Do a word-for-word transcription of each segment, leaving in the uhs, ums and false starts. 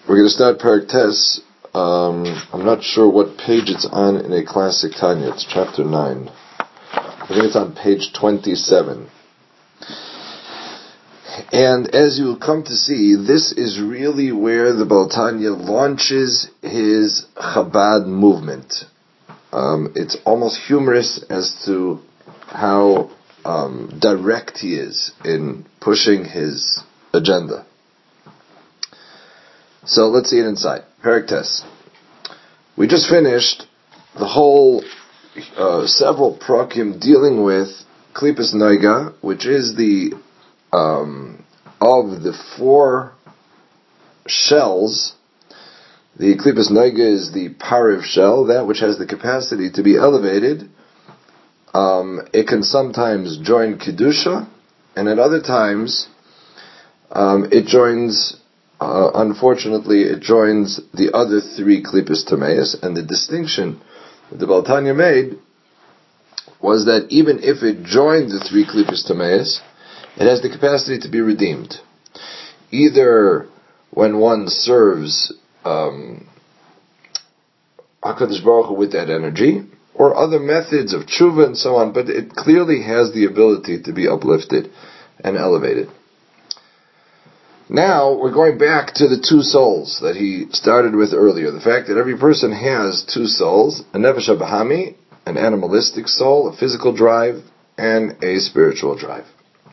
We're going to start Perek Tes. Um, I'm not sure what page it's on in a classic Tanya. It's chapter nine. I think it's on page twenty-seven. And as you will come to see, this is really where the Baal Tanya launches his Chabad movement. Um, it's almost humorous as to how um, direct he is in pushing his agenda. So let's see it inside. Perek Tes. We just finished the whole uh, several prakim dealing with Klipas Noiga, which is the um, of the four shells. The Klipas Noiga is the Pariv shell, that which has the capacity to be elevated. Um, it can sometimes join Kedusha, and at other times um, it joins Uh, unfortunately, it joins the other three Klipas Tameis, and the distinction that the Baal Tanya made was that even if it joined the three Klipas Tameis, it has the capacity to be redeemed. Either when one serves um, HaKadosh Baruch Hu with that energy, or other methods of tshuva and so on, but it clearly has the ability to be uplifted and elevated. Now, we're going back to the two souls that he started with earlier. The fact that every person has two souls, a nefesh habahami, an animalistic soul, a physical drive, and a spiritual drive.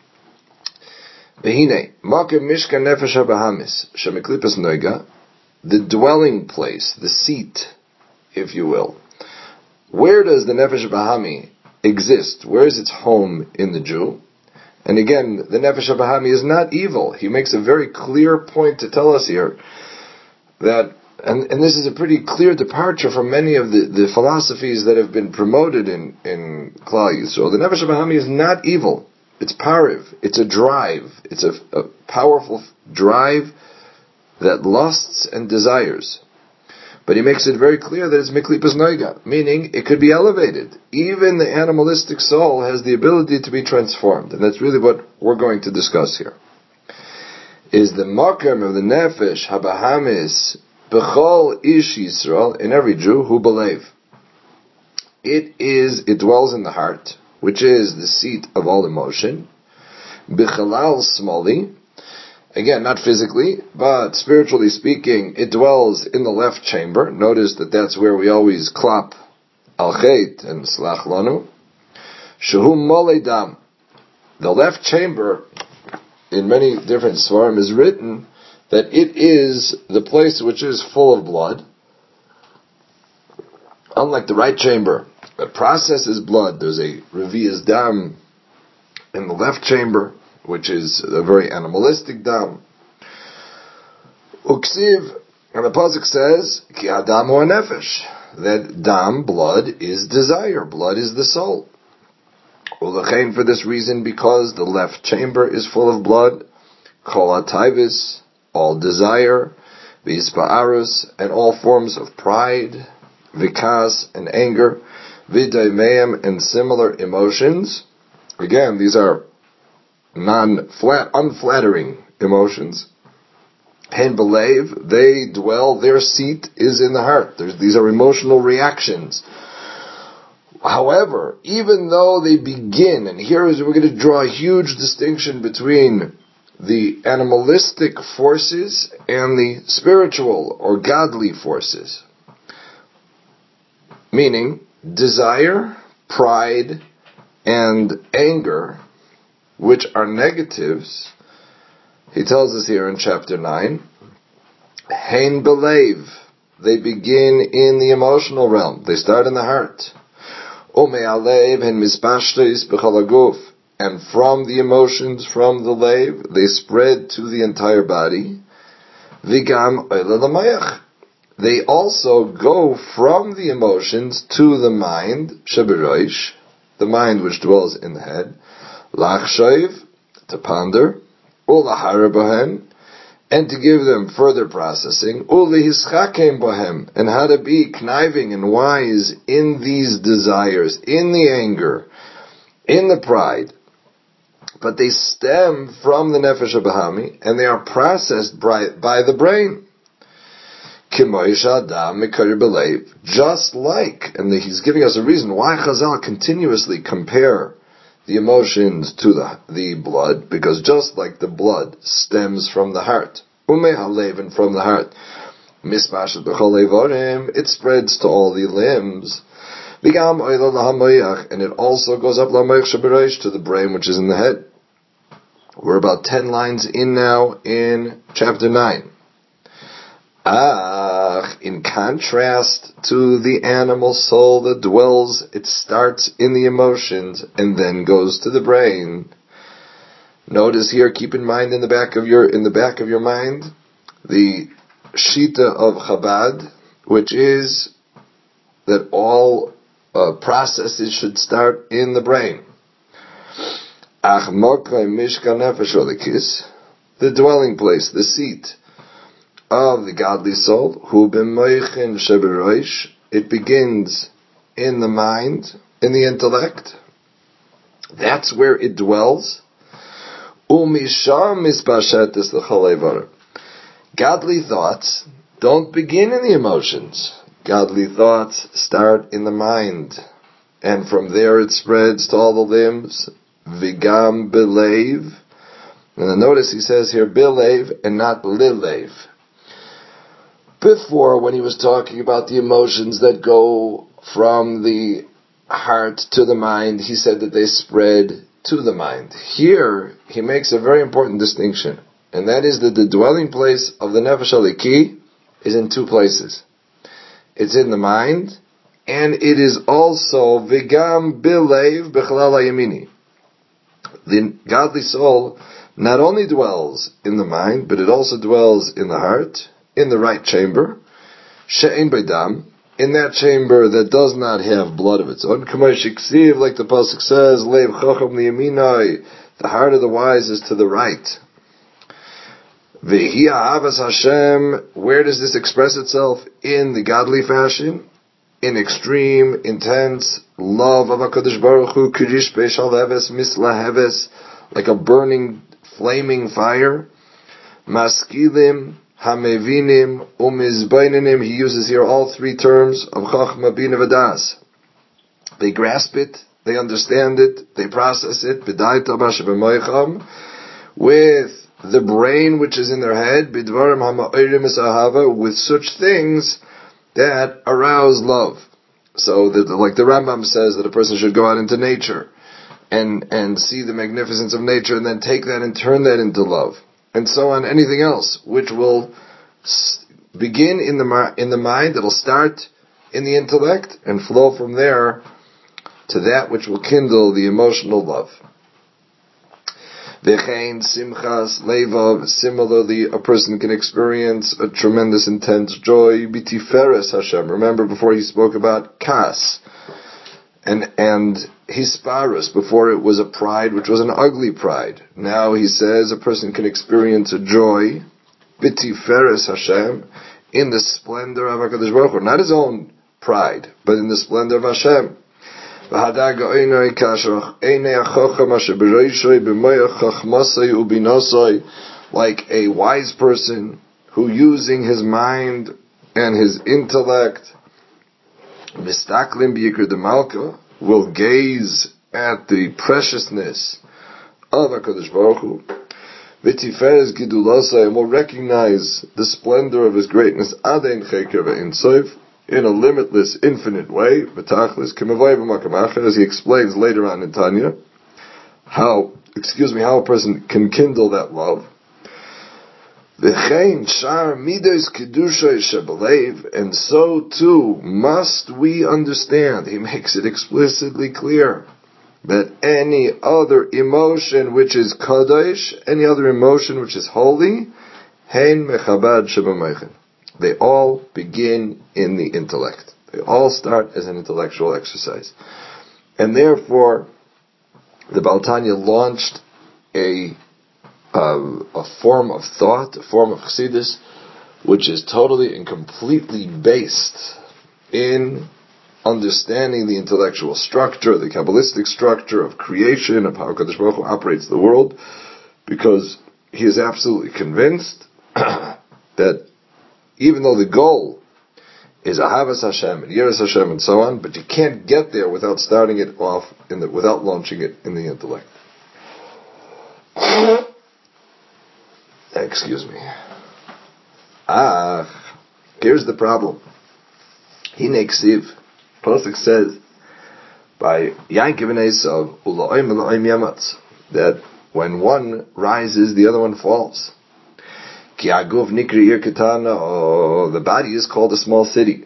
Behine, makim mishkan nefesh habahamis, shemeklipas noiga, the dwelling place, the seat, if you will. Where does the nefesh habahami exist? Where is its home in the Jew? And again, the Nefesh HaBahami is not evil. He makes a very clear point to tell us here that, and, and this is a pretty clear departure from many of the, the philosophies that have been promoted in, in Klal Yisrael. The Nefesh HaBahami is not evil. It's pariv. It's a drive. It's a, a powerful drive that lusts and desires. But he makes it very clear that it's miklipas noiga, meaning it could be elevated. Even the animalistic soul has the ability to be transformed. And that's really what we're going to discuss here. Is the makam of the nefesh habahamis b'chol ish Yisrael, in every Jew who believe. It is, it dwells in the heart, which is the seat of all emotion. B'chalal smali, again, not physically, but spiritually speaking, it dwells in the left chamber. Notice that that's where we always clap al chet and slach lanu. Shehu molei dam. The left chamber, in many different svarim, is written that it is the place which is full of blood. Unlike the right chamber, that processes blood. There's a revias dam in the left chamber, which is a very animalistic dam. Uksiv, and the pasuk says, Ki adam hu nefesh, that dam, blood, is desire. Blood is the soul. Ulechein, for this reason, because the left chamber is full of blood, kol hataivis, all desire, v'yispa'arus, and all forms of pride, vikas, and anger, v'daimeim, and similar emotions. Again, these are non-flat, unflattering emotions. Hen believe, they dwell, their seat is in the heart. There's, these are emotional reactions. However, even though they begin, and here is, we're going to draw a huge distinction between the animalistic forces and the spiritual or godly forces. Meaning, desire, pride, and anger, which are negatives, he tells us here in chapter nine, Hein believe, they begin in the emotional realm. They start in the heart. Ume'alev hen mispashtes b'chol haguf, and from the emotions, from the lave, they spread to the entire body. Vigam oile l'mayach, they also go from the emotions to the mind, sheberoish, the mind which dwells in the head, lachshav, to ponder, ulahara bohem, and to give them further processing, ulihischakem bohem, and how to be conniving and wise in these desires, in the anger, in the pride. But they stem from the nefesh habahami, and they are processed by, by the brain. Just like, and he's giving us a reason why Chazal continuously compare the emotions to the, the blood, because just like the blood stems from the heart, and from the heart, it spreads to all the limbs, and it also goes up to the brain, which is in the head. We're about ten lines in now in chapter nine. Ah, in contrast to the animal soul that dwells, it starts in the emotions and then goes to the brain. Notice here, keep in mind in the back of your in the back of your mind, the Shita of Chabad, which is that all uh, processes should start in the brain. Ach mokai mishkan nefesh olikis, the dwelling place, the seat of the godly soul, hu b'moichin sheberoish, it begins in the mind, in the intellect. That's where it dwells. Umisham mispashetis l'chol eivar. Godly thoughts don't begin in the emotions. Godly thoughts start in the mind, and from there it spreads to all the limbs. Vigam belev. And notice he says here belev and not lilev. Before, when he was talking about the emotions that go from the heart to the mind, he said that they spread to the mind. Here, he makes a very important distinction, and that is that the dwelling place of the Nefesh Haliki is in two places. It's in the mind, and it is also Vigam Bilev Bechlal Hayamini. The godly soul not only dwells in the mind, but it also dwells in the heart, in the right chamber, she'ein beidam, in that chamber that does not have blood of its own. Like the pasuk says, Leiv chacham liyaminai, the heart of the wise is to the right. Vehi ahavas Hashem, where does this express itself? In the godly fashion, in extreme, intense love of HaKadosh Baruch Hu, kirish beishal heves misla heves, like a burning, flaming fire. Maskilim, Hamevinim, Umizbaininim, he uses here all three terms of Chachma, Bina, Vadas. They grasp it, they understand it, they process it, B'daita Masha B'moicham, with the brain which is in their head, B'dvarim Hama'orim Esahava, with such things that arouse love. So, that, like the Rambam says, that a person should go out into nature and, and see the magnificence of nature and then take that and turn that into love. And so on, anything else which will begin in the in the mind, it'll start in the intellect and flow from there to that which will kindle the emotional love. V'chein simchas levav, similarly, a person can experience a tremendous intense joy. B'tiferes Hashem. Remember, before he spoke about kas and and hisparus, before it was a pride which was an ugly pride. Now he says a person can experience a joy, b'tiferes Hashem, in the splendor of HaKadosh Baruch Hu, not his own pride, but in the splendor of Hashem. Like a wise person who, using his mind and his intellect, mistaklim b'yikr demalka, will gaze at the preciousness of HaKadosh Baruch Hu, v'tiferes gidulasai, and will recognize the splendor of his greatness, adein cheker ve'in sof, in a limitless, infinite way, v'tachlis k'mevay b'makam acher, as he explains later on in Tanya, how, excuse me, how a person can kindle that love. V'chein shar midos kedusha shebelev, and so too must we understand. He makes it explicitly clear that any other emotion which is kadosh, any other emotion which is holy, hein mechabad shebemoichin. They all begin in the intellect. They all start as an intellectual exercise, and therefore the Baal Tanya launched a Uh, a form of thought, a form of chassidus, which is totally and completely based in understanding the intellectual structure, the Kabbalistic structure of creation, of how HaKadosh Baruch Hu operates the world, because he is absolutely convinced that even though the goal is Ahavas Hashem and Yiras Hashem and so on, but you can't get there without starting it off in the, without launching it in the intellect. Excuse me. Ah, here's the problem. Hine Ksiv, Pasuk says by Yankov and Esav, Ula'im Ula'im Yamatz, that when one rises, the other one falls. Ki aguf nikri ir ketana, oh, the body is called a small city.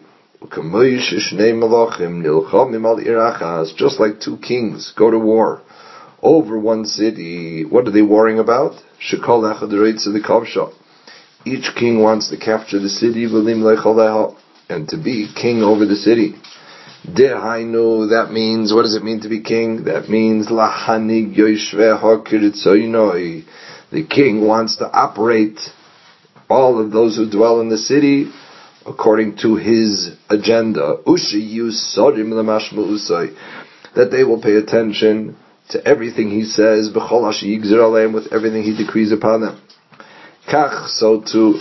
Just like two kings go to war over one city, what are they warring about? Each king wants to capture the city and to be king over the city. That means, what does it mean to be king? That means the king wants to operate all of those who dwell in the city according to his agenda. That they will pay attention to everything he says, with everything he decrees upon them. So to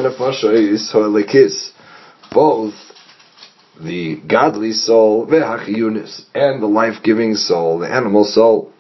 both the godly soul and the life-giving soul, the animal soul.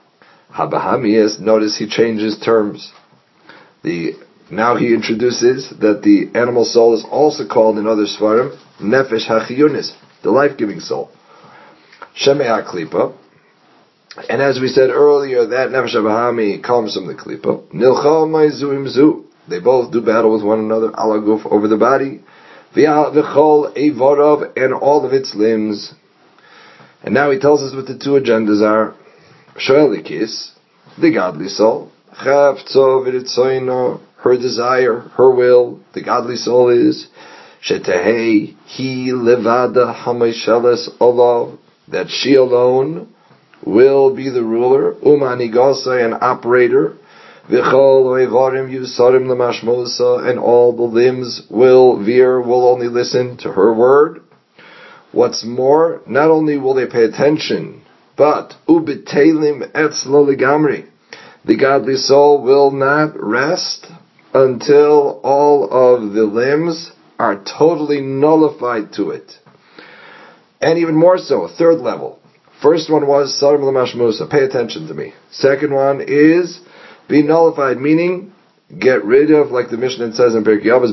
Notice he changes terms. The Now he introduces that the animal soul is also called in other svarim nefesh hachiyunis, the life-giving soul. Shemei haklipa, and as we said earlier, that nefesh habahami comes from the klipa. Nilchamai zu im zu, they both do battle with one another. Alaguf, over the body. V'chol eivarav, and all of its limbs. And now he tells us what the two agendas are. Shoelikis, the godly soul. Chavtzo v'ritzoino, her desire, her will, the godly soul is Shetehei hi levada hamaysheles olav, that she alone will be the ruler, umanigasa, an operator, v'chol oivarim yusarim lemashmosa, and all the limbs will veer, will only listen to her word. What's more, not only will they pay attention, but ubitelim etzlo legamri, the godly soul will not rest until all of the limbs are totally nullified to it. And even more so, third level. First one was Sarim Lamashmusa, pay attention to me. Second one is be nullified, meaning get rid of, like the Mishnah says in Pirkei Avos,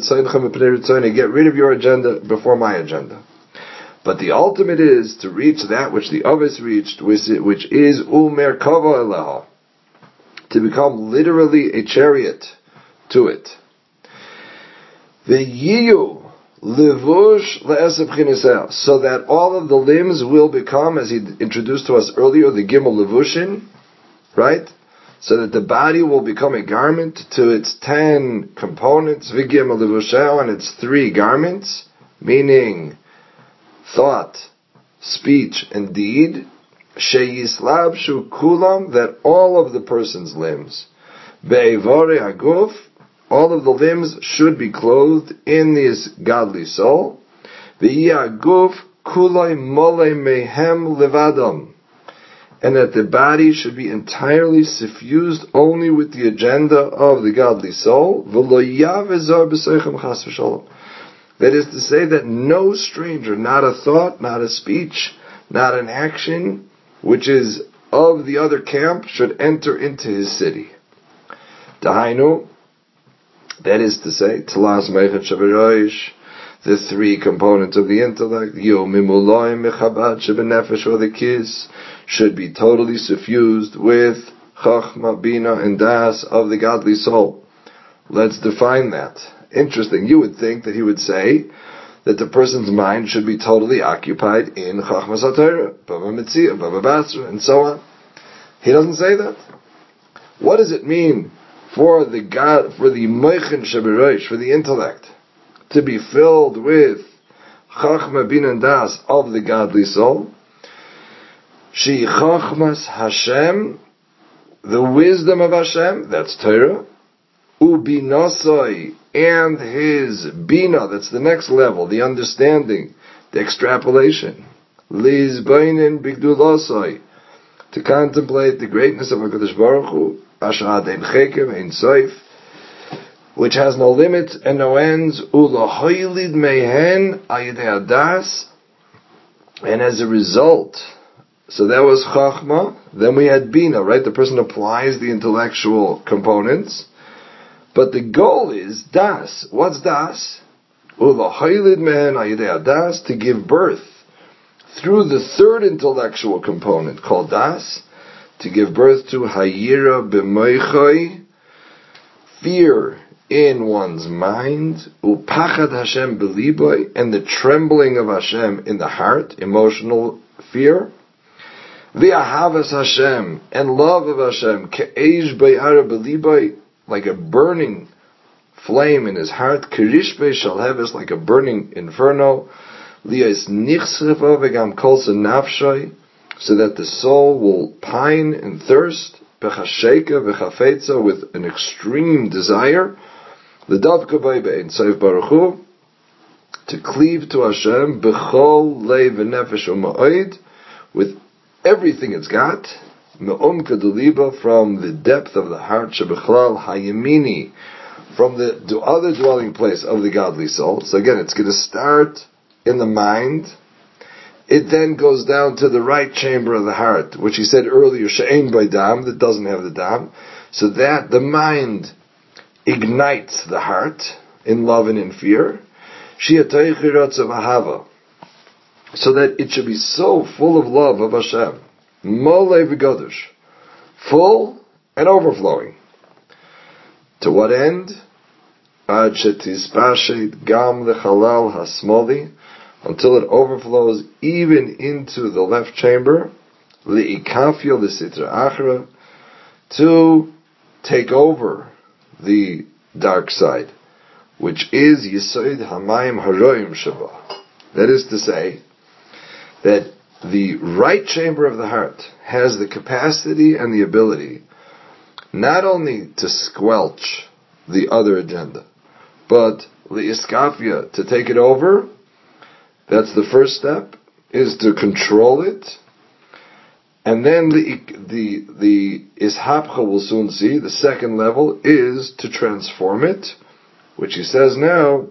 get rid of your agenda before my agenda. But the ultimate is to reach that which the Avos reached, which is Umer Kava Elaha, to become literally a chariot to it. The yiyu levush le'eseb chinisel, so that all of the limbs will become, as he introduced to us earlier, the gimel levushin, right? So that the body will become a garment to its ten components, v'gimel levushel, and its three garments, meaning thought, speech, and deed. Sheyislabshu kulam, that all of the person's limbs, be'evare haguf, all of the limbs should be clothed in this godly soul. Ve'yaguf kulay mole mehem levadam, and that the body should be entirely suffused only with the agenda of the godly soul. V'lo yavezar b'seichem chas v'shalom. That is to say that no stranger, not a thought, not a speech, not an action, which is of the other camp, should enter into his city. Dahainu, that is to say, Tlas Meichet Shabaroish, the three components of the intellect, Yomimuloim Mechabad Shabanefesh, or the kiss, should be totally suffused with Chachma, Bina, and Das of the godly soul. Let's define that. Interesting. You would think that he would say that the person's mind should be totally occupied in Chachmas HaTorah, Bava Metzia, Bava Basra, and so on. He doesn't say that. What does it mean for the God, for the Meichen Shabirosh, for the intellect, to be filled with Chachma, Bin, and Das of the godly soul? She Chachmas Hashem, the wisdom of Hashem, that's Torah, Ubinosoi, and his Bina, that's the next level, the understanding, the extrapolation. Lizbainin Bigdulosoi, to contemplate the greatness of HaKadosh Baruch Hu, Ashad Ein Chekem Ein Soif, which has no limit and no ends, ulahoylid mehen ayidei adas, and as a result, so that was chachma, then we had bina, right? The person applies the intellectual components, but the goal is das. What's das? Ulahoylid mehen ayidei adas, to give birth through the third intellectual component called das, to give birth to hayira b'moichoi, fear in one's mind, upachad Hashem b'liboy, and the trembling of Hashem in the heart, emotional fear, v'ahavas Hashem, and love of Hashem, ke'ej b'yara b'liboy, like a burning flame in his heart, kirishbe shalheves, like a burning inferno, li'es nichsrefa v'gam kolsa nafshoy, so that the soul will pine and thirst, b'chasheka v'chafetza, with an extreme desire, l'davka bay be'en sof baruch hu, to cleave to Hashem, b'chol lei v'nefesh u'ma'od, with everything it's got, me'omka d'liba, from the depth of the heart, shebechlal hayemini, from the other dwelling place of the godly soul. So again, it's going to start in the mind. It then goes down to the right chamber of the heart, which he said earlier, she'ein by dam, that doesn't have the dam. So that the mind ignites the heart in love and in fear. Shi'atayich hirotz of ahava, so that it should be so full of love of Hashem, molei v'godush, full and overflowing. To what end? Ad shetispashet gam lechalal hasmoli, until it overflows even into the left chamber, li'ikafyo l'sitra achra, to take over the dark side, which is Yesod Hamayim Haroim Shaba. That is to say, that the right chamber of the heart has the capacity and the ability not only to squelch the other agenda, but li'iskafya, to take it over. That's the first step, is to control it. And then the the the ishapcha, we'll soon see, the second level is to transform it, which he says now,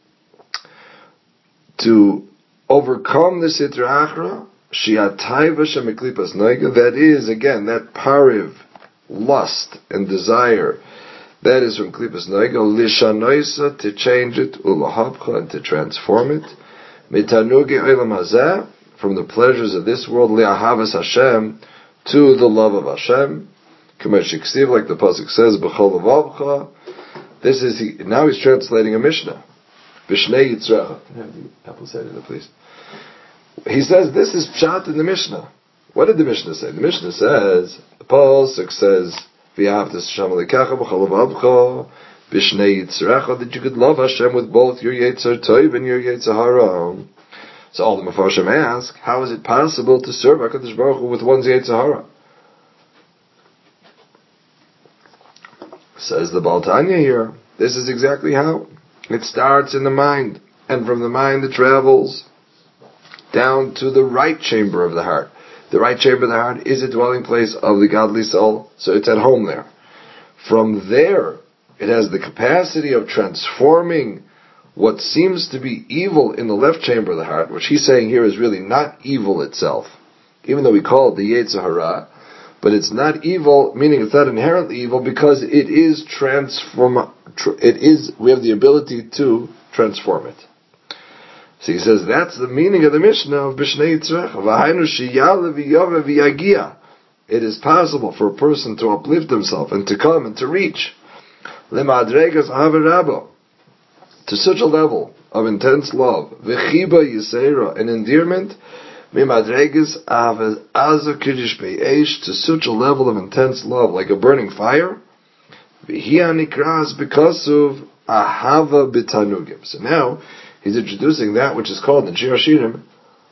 to overcome the sitra achra, shi'atayva shemeklipas noiga, that is, again, that pariv, lust and desire, that is from klipas noiga, lishanoisa, to change it, ulahapcha, and to transform it, mitanugi olam hazeh, from the pleasures of this world, li'ahavas Hashem, to the love of Hashem, k'meshiksiv, like the pasuk says, b'chol levavcha. This is, he, now he's translating a Mishnah. B'shnei yitzrecha. Can I have the apple cider, please? He says, this is pshat in the Mishnah. What did the Mishnah say? The Mishnah says, the pasuk says, v'yahavtas Hashem l'kecha b'chol levavcha, b'shnei yitzrecha, that you could love Hashem with both your yetzer tov and your yetzer hara. So all the Mefarshim ask, how is it possible to serve HaKadosh Baruch Hu with one's yetzer hara? Says the Baal Tanya here, this is exactly how. It starts in the mind, and from the mind it travels down to the right chamber of the heart. The right chamber of the heart is a dwelling place of the godly soul, so it's at home there. From there, it has the capacity of transforming what seems to be evil in the left chamber of the heart, which he's saying here is really not evil itself, even though we call it the yetzer hara, but it's not evil, meaning it's not inherently evil, because it is transform. It is. We have the ability to transform it. So he says that's the meaning of the Mishnah of B'shnei Yitzrecha. V'hainu sheyale v'yove v'yagia. It is possible for a person to uplift himself and to come and to reach lemadregas avarabo, to such a level of intense love, v'chiba yisera, an endearment, mimadregas aza kiddush be'esh, to such a level of intense love, like a burning fire, v'hiya nikras b'kasuv ahava b'tanugim. So now he's introducing that which is called in Shir Hashirim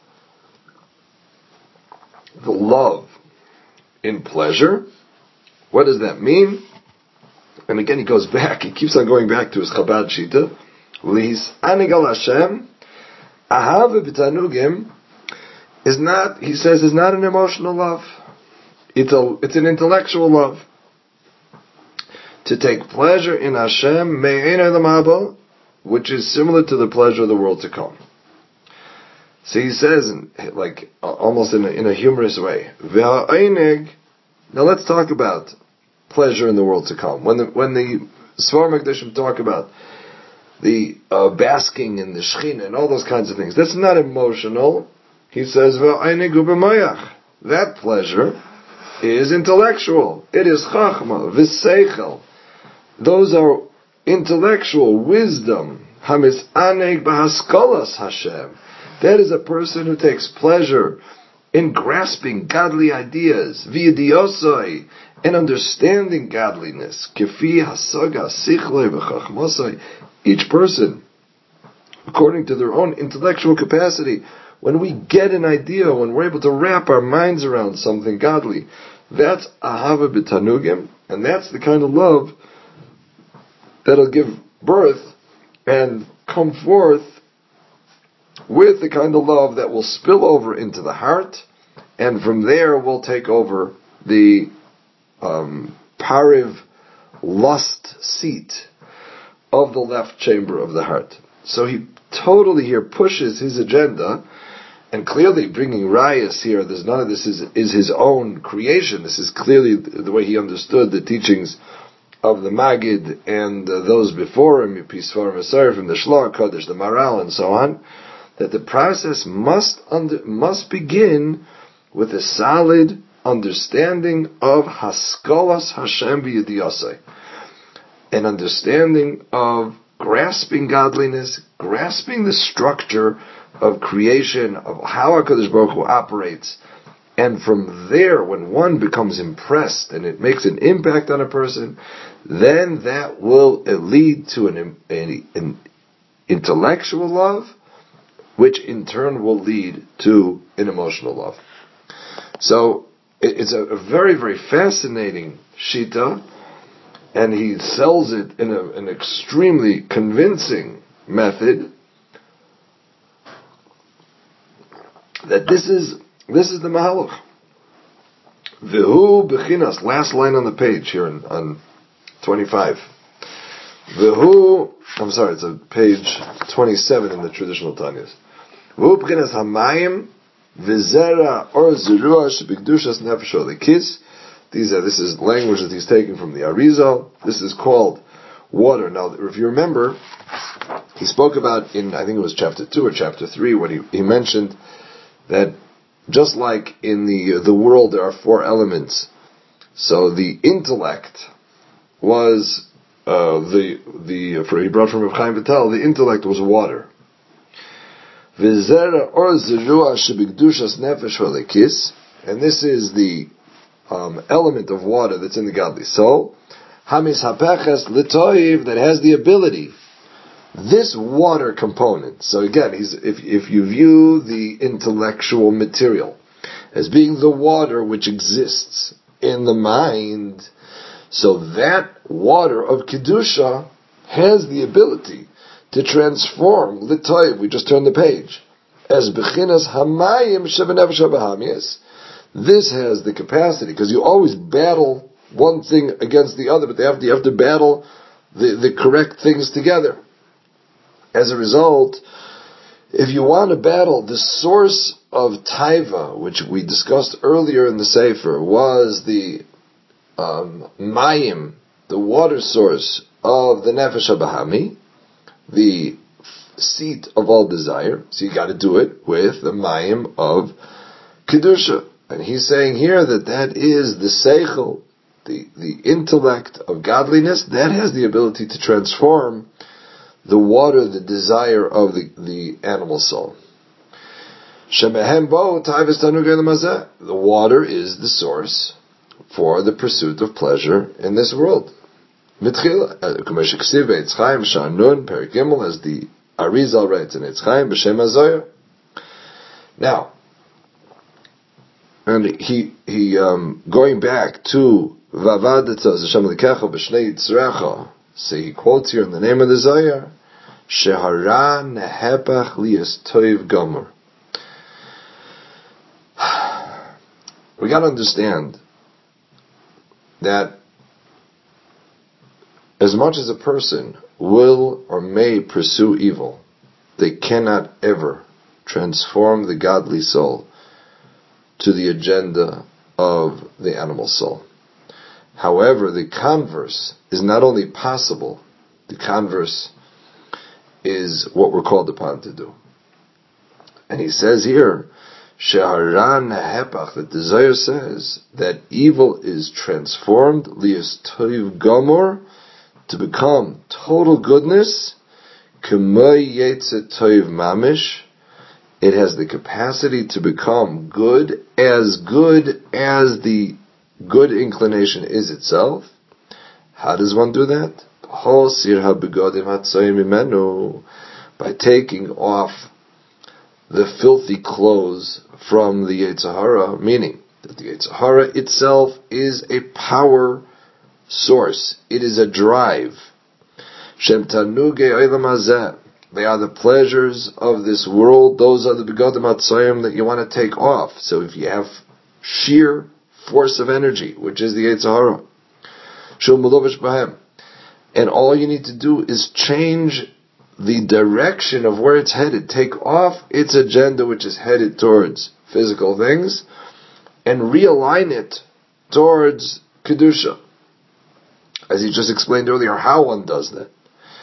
the love in pleasure. What does that mean? And again, he goes back. He keeps on going back to his Chabad Shita. Lihis anigal Hashem, ahava b'tanugim, is not, he says, is not an emotional love. It's a, it's an intellectual love. to take pleasure in Hashem, me'ena the ma'aba, which is similar to the pleasure of the world to come. So he says, like, almost in a, in a humorous way, Ve'ha'eineg. Now let's talk about pleasure in the world to come. When the when the Svar Makdashim talk about the uh, basking in the Shechina and all those kinds of things, that's not emotional. He says, Ve'ha'eineg u'b'mayach. That pleasure is intellectual. It is chachma, v'seichel. Those are intellectual wisdom. Hamis'aneg b'haskalas Hashem. That is a person who takes pleasure in grasping godly ideas, v'yediosai, and understanding godliness. Kefi hasaga sichlei v'chachmasai. Each person, according to their own intellectual capacity, when we get an idea, when we're able to wrap our minds around something godly, that's ahava b'tanugim, and that's the kind of love that'll give birth and come forth with the kind of love that will spill over into the heart, and from there will take over the um, pariv lust seat of the left chamber of the heart. So he totally here pushes his agenda, and clearly bringing rayas here. There's none of this is is his own creation. This is clearly the way he understood the teachings of the Magid and uh, those before him, Pisvar Masar from the Shloach Kodesh, the Maral, and so on. That the process must under, must begin with a solid understanding of Haskalas Hashem v'yediyasai, an understanding of grasping godliness, grasping the structure of creation, of how HaKadosh Baruch Hu operates, and from there, when one becomes impressed and it makes an impact on a person, then that will lead to an, an, an intellectual love, which in turn will lead to an emotional love. So it's a, a very, very fascinating shita, and he sells it in a, an extremely convincing method that this is this is the mahalach. V'hu b'chinas, last line on the page here on, on twenty-five. V'hu, I'm sorry, it's a page twenty-seven in the traditional Tanyas. V'hu b'chinas hamayim v'zera or zerua shebikdushas nefesh olikis. These are, this is language that he's taken from the Arizal. This is called water. Now, if you remember, he spoke about in, I think it was chapter two or chapter three, when he, he mentioned that just like in the the world there are four elements, so the intellect was uh, the the for he brought from Reb Chaim Vital, the intellect was water. V'zera or zerua shebikdushas nefesh v'lekis, and this is the um, element of water that's in the godly soul. Hamis hapeches litoiv, that has the ability. This water component. So again, he's, if if you view the intellectual material as being the water which exists in the mind, so that water of kedusha has the ability to transform litoiv. We just turned the page as bechinas hamayim shebenefesh habahamis. This has the capacity, because you always battle one thing against the other, but they have to, you have to battle the, the correct things together. As a result, if you want to battle, the source of taiva, which we discussed earlier in the Sefer, was the um, mayim, the water source of the nefesh habahami, the seat of all desire. So you got to do it with the mayim of kedusha. And he's saying here that that is the seichel, the, the intellect of godliness, that has the ability to transform the water, the desire of the, the animal soul. The water is the source for the pursuit of pleasure in this world. As the Arizal writes in Eitz Chaim, B'Shem HaZoyer. Now, and he, he, um, going back to Vavadata Hashem Likecha B'Shnei Yitzrecha, so he quotes here in the name of the Zohar, Shehara Nehepach Lias Toiv Gomer. We got to understand that as much as a person will or may pursue evil, they cannot ever transform the godly soul to the agenda of the animal soul. However, the converse is not only possible, the converse is what we're called upon to do. And he says here, Sheharan Hepach, that the Zohar says that evil is transformed, Lias Toiv Gomor, to become total goodness, K'may Yetzet Toiv Mamish. It has the capacity to become good, as good as the good inclination is itself. How does one do that? By taking off the filthy clothes from the Yetzer Hara, meaning that the Yetzer Hara itself is a power source. It is a drive. Shem Tanugei Olam Hazeh. They are the pleasures of this world. Those are the begodim atzayim that you want to take off. So if you have sheer force of energy, which is the Yetzer Hara, shul meluvesh b'hem, and all you need to do is change the direction of where it's headed. Take off its agenda, which is headed towards physical things, and realign it towards kedusha. As he just explained earlier, how one does that.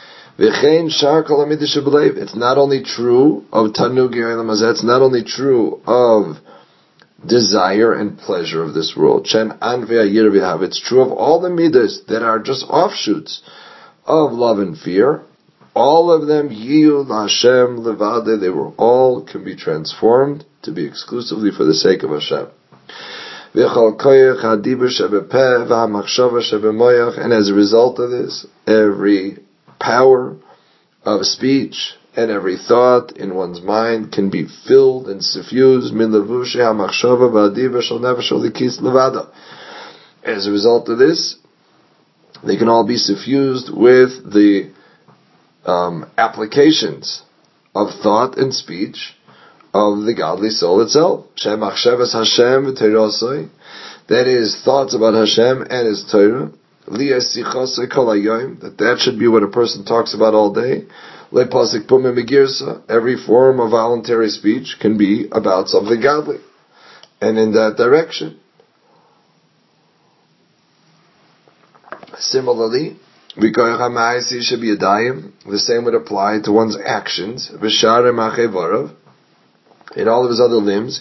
It's not only true of Tanugi Olam Hazeh, it's not only true of desire and pleasure of this world. It's true of all the midas that are just offshoots of love and fear. All of them, Yiyud Hashem Levade, they were all can be transformed to be exclusively for the sake of Hashem. And as a result of this, every power of speech and every thought in one's mind can be filled and suffused. As a result of this, they can all be suffused with the um, applications of thought and speech of the godly soul itself. That is, thoughts about Hashem and His Torah. That that should be what a person talks about all day. Every form of voluntary speech can be about something godly, and in that direction. Similarly, the same would apply to one's actions. In all of his other limbs,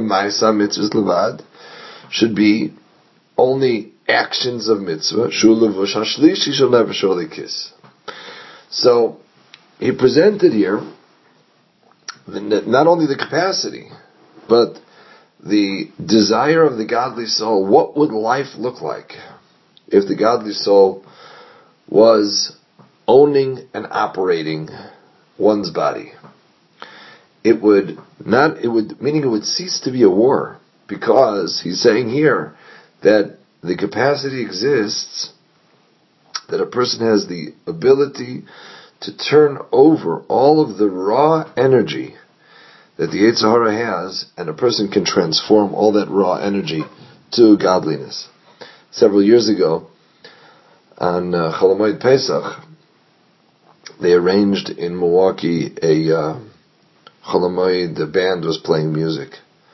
should be only actions of mitzvah. Shall never surely kiss. So he presented here not only the capacity, but the desire of the godly soul. What would life look like if the godly soul was owning and operating one's body? It would not, it would, meaning it would cease to be a war, because he's saying here that the capacity exists, that a person has the ability to turn over all of the raw energy that the Yetzer Hara has, and a person can transform all that raw energy to godliness. Several years ago, on uh, Chol Hamoed Pesach, they arranged in Milwaukee a uh, Chol Hamoed, the band was playing music.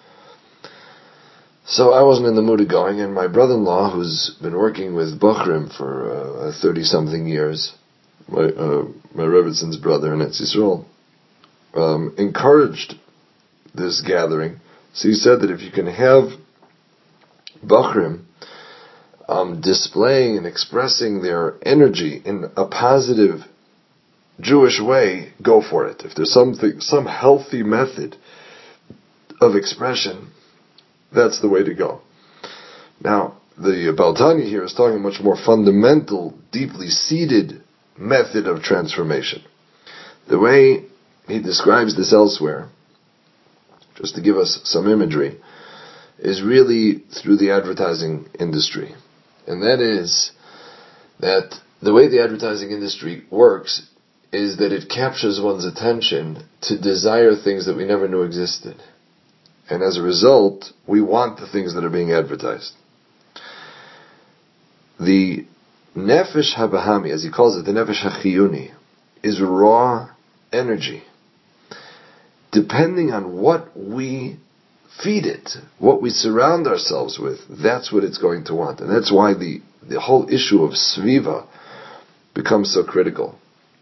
So I wasn't in the mood of going, and my brother-in-law, who's been working with Bochrim for thirty-something uh, years, my uh, my Rebbetzon's brother in Eretz Yisrael, um, encouraged this gathering. So he said that if you can have Bochrim um, displaying and expressing their energy in a positive Jewish way, go for it. If there's something, some healthy method of expression, that's the way to go. Now, the Baal Tanya here is talking a much more fundamental, deeply seated method of transformation. The way he describes this elsewhere, just to give us some imagery, is really through the advertising industry. And that is that the way the advertising industry works is that it captures one's attention to desire things that we never knew existed. And as a result, we want the things that are being advertised. The Nefesh habahami, as he calls it, the nefesh hachiyuni, is raw energy. Depending on what we feed it, what we surround ourselves with, that's what it's going to want. And that's why the, the whole issue of sviva becomes so critical.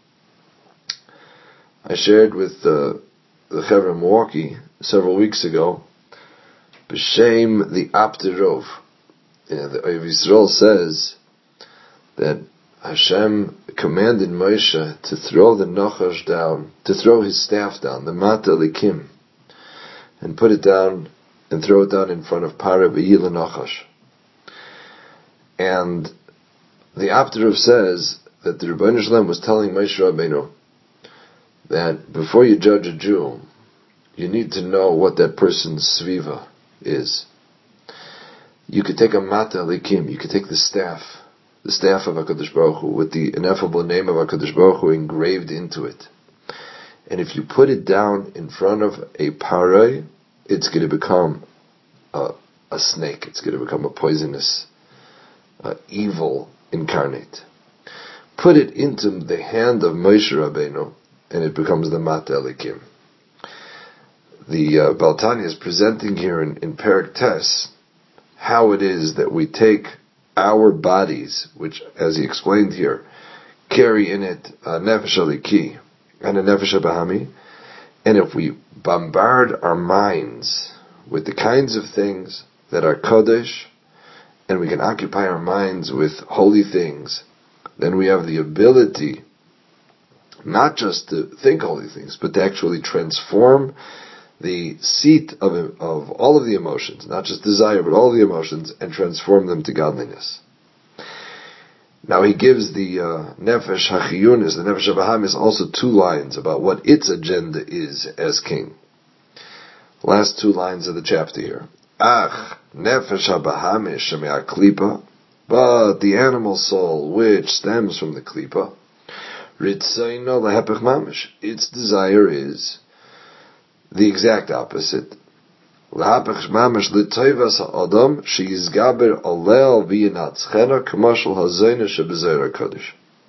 I shared with uh, the Chevra in Milwaukee several weeks ago, B'Shem the Apterov. You know, the Oyev Yisrael says that Hashem commanded Moshe to throw the Nachash down, to throw his staff down, the Mata Likim, and put it down and throw it down in front of Parah B'Yila Nachash. And the Apterov says that the Rebbeinu Shalom was telling Moshe Rabbeinu that before you judge a Jew, you need to know what that person's sviva is. You could take a Mata Likim, you could take the staff, the staff of HaKadosh Baruch Hu, with the ineffable name of HaKadosh Baruch Hu engraved into it. And if you put it down in front of a paray, it's going to become a, a snake. It's going to become a poisonous, uh, evil incarnate. Put it into the hand of Moshe Rabbeinu, and it becomes the Mata Elikim. The uh, Baal Tanya is presenting here in, in Perek Tes how it is that we take our bodies, which, as he explained here, carry in it a Nefesh Eliki and a Nefesh Bahami, and if we bombard our minds with the kinds of things that are Kodesh, and we can occupy our minds with holy things, then we have the ability not just to think holy things, but to actually transform the seat of of all of the emotions, not just desire, but all of the emotions, and transform them to godliness. Now he gives the uh, Nefesh HaChiyunis, the Nefesh HaBahamis, also two lines about what its agenda is as king. Last two lines of the chapter here. Ach, Nefesh HaBahamis Shemea Klipa, but the animal soul which stems from the Klipa, Ritzaino Lehepech Mamish, its desire is the exact opposite. Lehepech Mamish L'Toivas HaAdam She'yizgaber Alel V'yinatzchena K'mashal Hazoyna She'bezoyra Kodesh.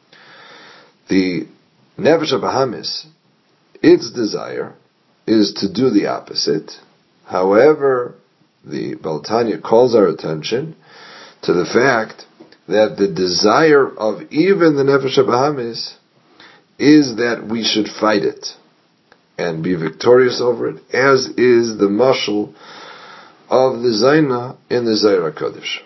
The Nefesh HaBahamis, its desire is to do the opposite. However, the Baal Tanya calls our attention to the fact that the desire of even the Nefesh HaBahamis is that we should fight it and be victorious over it, as is the mashal of the Zaina in the Zohar HaKadosh.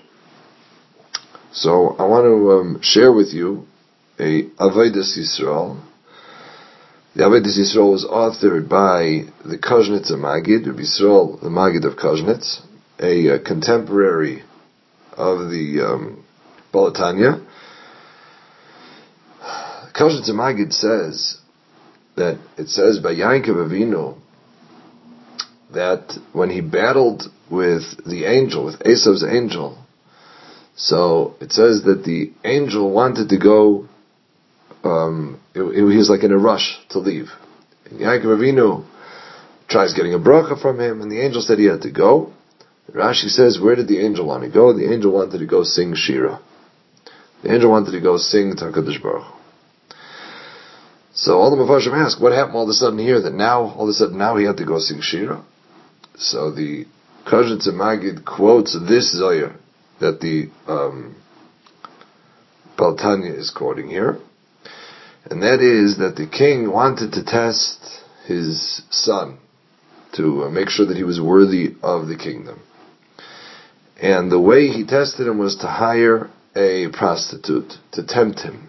So I want to um, share with you a Avodas Yisrael. The Avodas Yisrael was authored by the Koznitz Magid, Rabbi Yisrael, the Magid of Koznitz, a, a contemporary of the um, Baal Tanya. Koznitz Magid says that it says by Yaakov Avinu that when he battled with the angel, with Esav's angel, so it says that the angel wanted to go, um, it, it, he was like in a rush to leave. And Yaakov Avinu tries getting a bracha from him, and the angel said he had to go. Rashi says, where did the angel want to go? The angel wanted to go sing Shira. The angel wanted to go sing to HaKadosh Baruch Hu. So all the Mefarshim ask, what happened all of a sudden here that now, all of a sudden now he had to go sing Shira? So the Koznitz Magid quotes this Zohar that the um, Baal Tanya is quoting here, and that is that the king wanted to test his son to uh, make sure that he was worthy of the kingdom. And the way he tested him was to hire a prostitute to tempt him.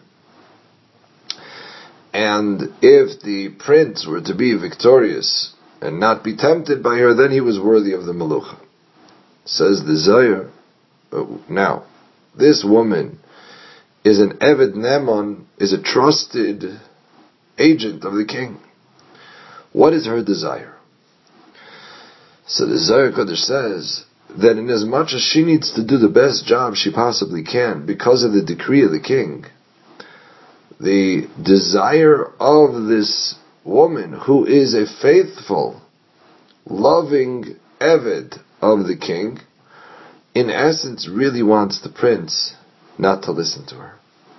And if the prince were to be victorious and not be tempted by her, then he was worthy of the Melucha. Says the Zohar, now, this woman is an Eved Neman, is a trusted agent of the king. What is her desire? So the Zohar Kodesh says that in as much as she needs to do the best job she possibly can because of the decree of the king, the desire of this woman, who is a faithful, loving Eved of the king, in essence really wants the prince not to listen to her.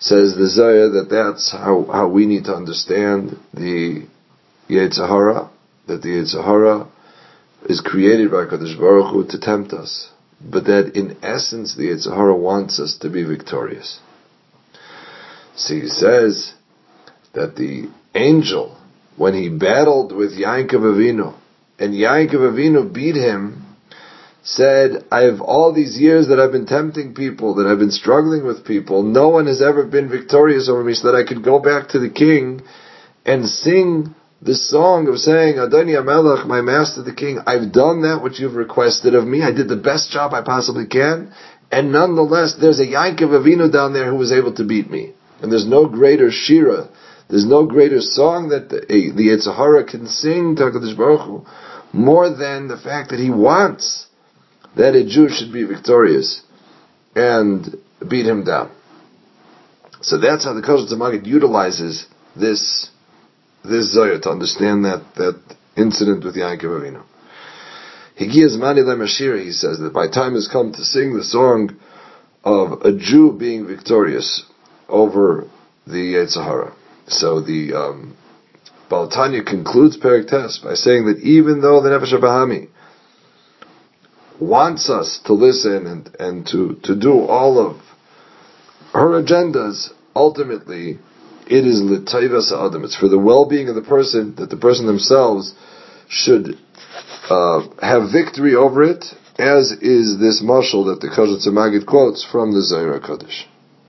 Says the Zohar that that's how, how we need to understand the Yetzer Hara, that the Yetzer Hara is created by Kadosh Baruch Hu to tempt us, but that in essence the Yetzer Hara wants us to be victorious. So he says that the angel, when he battled with Yaakov Avinu, and Yaakov Avinu beat him, said, I have all these years that I've been tempting people, that I've been struggling with people, no one has ever been victorious over me, so that I could go back to the king and sing the song of saying, Adoni HaMelech, my master the king, I've done that which you've requested of me, I did the best job I possibly can, and nonetheless, there's a Yaakov Avinu down there who was able to beat me. And there's no greater shira, there's no greater song that the, the Yetzer Hara can sing to HaKadosh Baruch Hu, more than the fact that he wants that a Jew should be victorious and beat him down. So that's how the Kosher Tzemagid utilizes this this Zohar to understand that, that incident with Yaakov Avinu. Higiyaz Mani Lemashir, he says that by time has come to sing the song of a Jew being victorious over the Yetzer Hara. So the um, Baal Tanya concludes Perek Tes by saying that even though the Nefesh HaBahami wants us to listen and, and to, to do all of her agendas, ultimately it is l'tayvas ha'adam. It's for the well-being of the person, that the person themselves should uh, have victory over it, as is this mashal that the Kosher Tzemagid quotes from the Zohar HaKadosh.